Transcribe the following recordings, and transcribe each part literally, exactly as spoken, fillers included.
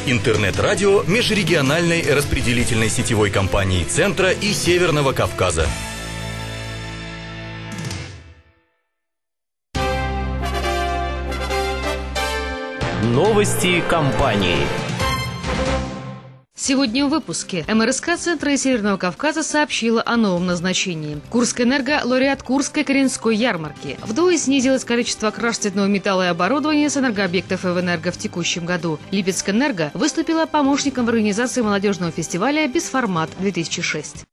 Интернет-радио межрегиональной распределительной сетевой компании Центра и Северного Кавказа. Новости компании. Сегодня в выпуске. эм эр эс ка Центра и Северного Кавказа сообщила о новом назначении. Курскэнерго – лауреат Курской Коренской ярмарки. Вдвое снизилось количество краж цветного металла и оборудования с энергообъектов Эвэнерго в текущем году. Липецкэнерго выступила помощником в организации молодежного фестиваля «Бесформат-две тысячи шесть».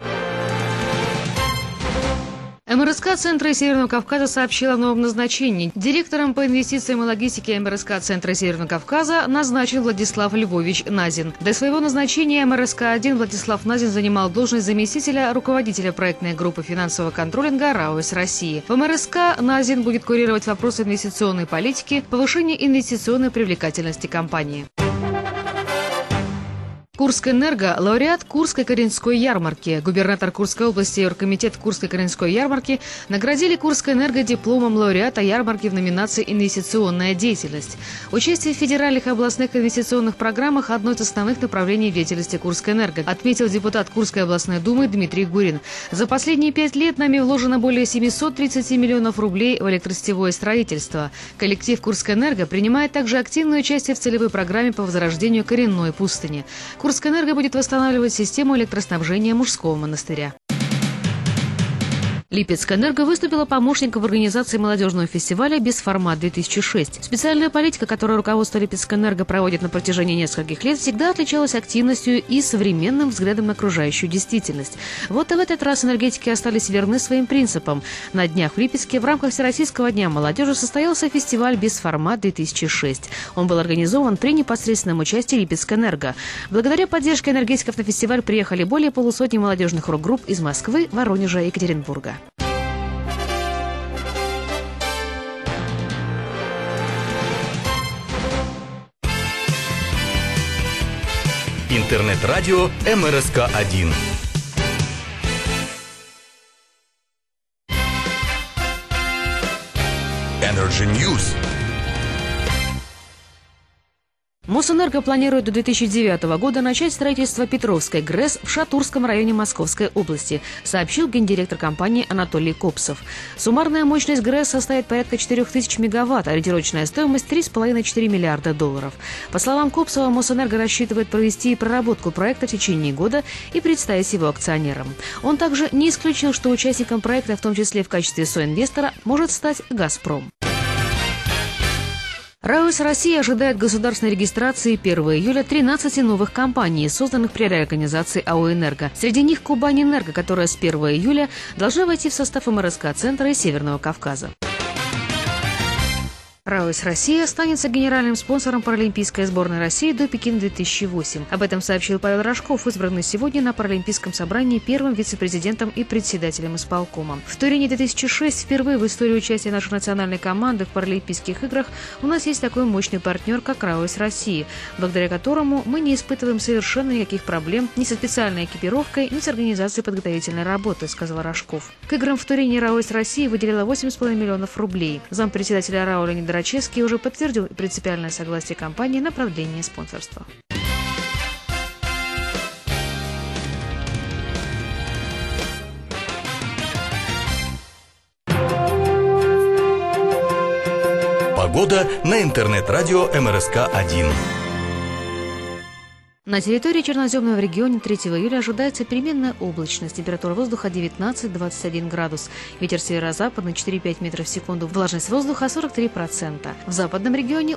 эм эр эс ка Центра и Северного Кавказа сообщила о новом назначении. Директором по инвестициям и логистике эм эр эс ка Центра и Северного Кавказа назначен Владислав Львович Назин. До своего назначения эм эр эс ка один Владислав Назин занимал должность заместителя руководителя проектной группы финансового контролинга РАОС России. В эм эр эс ка Назин будет курировать вопросы инвестиционной политики, повышения инвестиционной привлекательности компании. Курскэнерго – лауреат Курской Коренской ярмарки. Губернатор Курской области и оргкомитет Курской Коренской ярмарки наградили Курскэнерго дипломом лауреата ярмарки в номинации «Инвестиционная деятельность». Участие в федеральных и областных инвестиционных программах – одно из основных направлений деятельности Курскэнерго, отметил депутат Курской областной думы Дмитрий Гурин. За последние пять лет нами вложено более семисот тридцати миллионов рублей в электросетевое строительство. Коллектив Курскэнерго принимает также активное участие в целевой программе по возрождению коренной пустыни. Курскэнерго будет восстанавливать систему электроснабжения мужского монастыря. Липецкэнерго выступила помощником в организации молодежного фестиваля «Бесформат-две тысячи шесть». Специальная политика, которую руководство Липецкэнерго проводит на протяжении нескольких лет, всегда отличалась активностью и современным взглядом на окружающую действительность. Вот и в этот раз энергетики остались верны своим принципам. На днях в Липецке в рамках Всероссийского дня молодежи состоялся фестиваль «Бесформат-две тысячи шесть». Он был организован при непосредственном участии Липецкэнерго. Благодаря поддержке энергетиков на фестиваль приехали более полусотни молодежных рок-групп из Москвы, Воронежа и Екатеринбурга. Интернет-радио эм эр эс ка один. Energy News. Мосэнерго планирует до две тысячи девятого года начать строительство Петровской ГРЭС в Шатурском районе Московской области, сообщил гендиректор компании Анатолий Копсов. Суммарная мощность ГРЭС составит порядка четырёх тысяч мегаватт, а ориентировочная стоимость три с половиной — четыре миллиарда долларов. По словам Копсова, Мосэнерго рассчитывает провести проработку проекта в течение года и представить его акционерам. Он также не исключил, что участником проекта, в том числе в качестве соинвестора, может стать «Газпром». РАОС России ожидает государственной регистрации первого июля тринадцати новых компаний, созданных при реорганизации АО «Энерго». Среди них «Кубань-Энерго», которая с первого июля должна войти в состав эм эр эс ка Центра и Северного Кавказа. РАОС Россия останется генеральным спонсором паралимпийской сборной России до Пекина две тысячи восемь. Об этом сообщил Павел Рожков, избранный сегодня на паралимпийском собрании первым вице-президентом и председателем исполкома. В Турине две тысячи шесть впервые в истории участия нашей национальной команды в паралимпийских играх у нас есть такой мощный партнер, как РАОС России, благодаря которому мы не испытываем совершенно никаких проблем ни со специальной экипировкой, ни с организацией подготовительной работы, сказал Рожков. К играм в Турине РАОС России выделила восемь с половиной миллионов рублей. Зампредседателя РАО Леонид Рачевский уже подтвердил принципиальное согласие компании на продление спонсорства. Погода на интернет-радио эм эр эс ка один. На территории черноземного региона третьего июля ожидается переменная облачность. Температура воздуха девятнадцать — двадцать один градус. Ветер северо-западный четыре — пять метров в секунду. Влажность воздуха сорок три процента. В западном регионе